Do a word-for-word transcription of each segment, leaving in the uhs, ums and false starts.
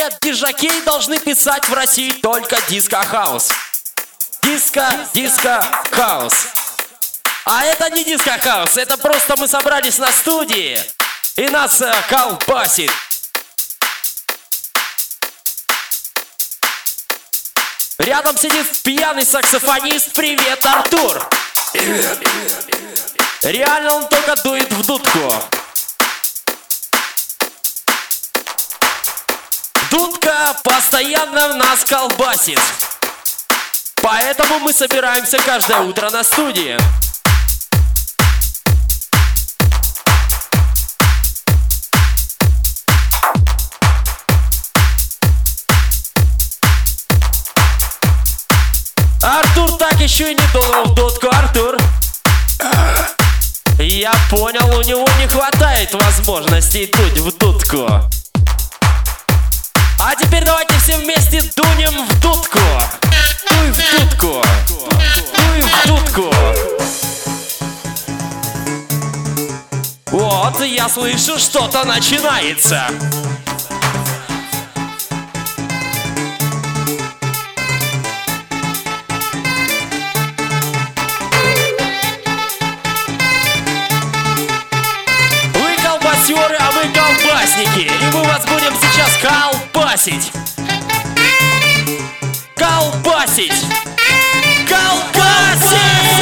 говорят, дижокей должны писать в России только диско-хаус. Диско, диско-хаус. А это не диско-хаус, это просто мы собрались на студии и нас э, колбасит. Рядом сидит пьяный саксофонист. Привет, Артур. Реально он только дует в дудку. Дудка постоянно нас колбасит. Поэтому мы собираемся каждое утро на студии. Артур так еще и не дунул в дудку. Артур, я понял, у него не хватает возможностей дуть в дудку. А теперь давайте все вместе дунем в дудку. Дуй в дудку. Дуй в дудку. Вот, я слышу, что-то начинается. А мы колбасники, и мы вас будем сейчас колбасить. Колбасить. Колбасить!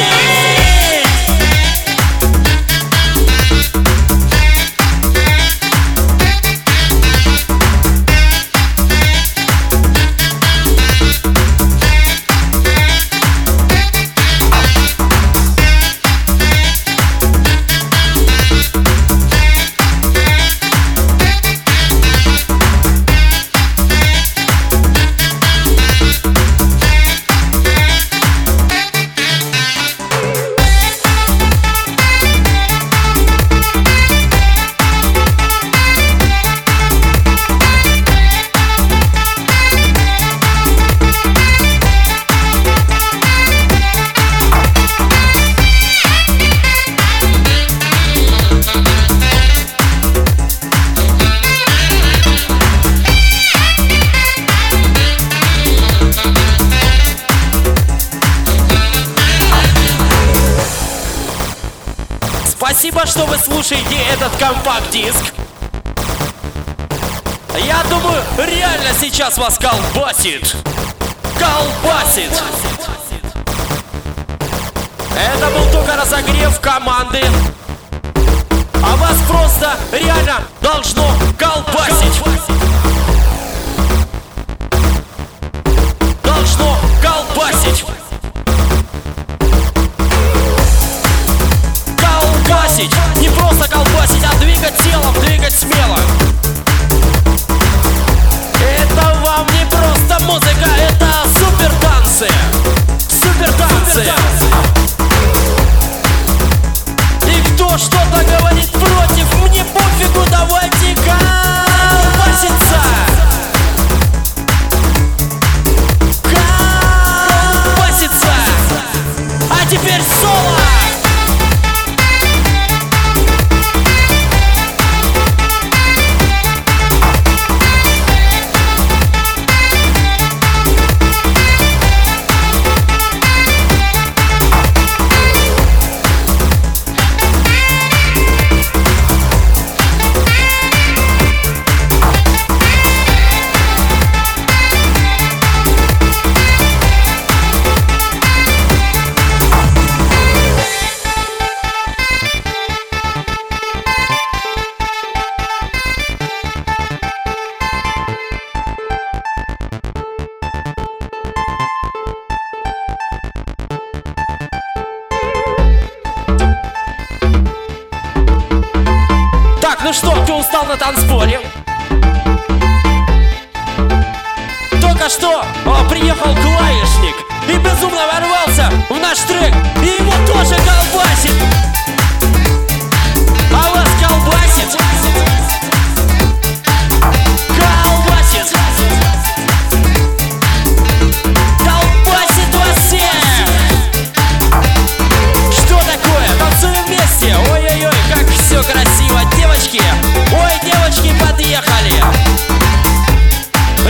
Спасибо, что вы слушаете этот компакт-диск. Я думаю, реально сейчас вас колбасит. Колбасит. Это был только разогрев команды. А вас просто реально должно колбасить. Должно колбасить. Колбасить. Не просто колбасить, а двигать телом, двигать смело. Это вам не просто музыка, это супер танцы. Супер танцы. И кто что-то говорит против, мне пофигу, давайте колбаситься. Колбаситься. А теперь соло. Ну что, кто устал на танцполе? Только что о, приехал клавишник и безумно ворвался в наш трек, и его тоже колбасит. А вас колбасит? Колбасит. Колбасит вас всех. Что такое? Танцуем вместе. Ой-ой-ой, как все красиво. Девочки, ой, девочки подъехали.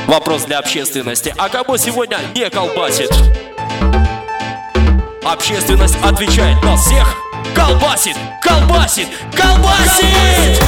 Вопрос для общественности. А кого сегодня не колбасит? Общественность отвечает: нас всех колбасит, колбасит, колбасит!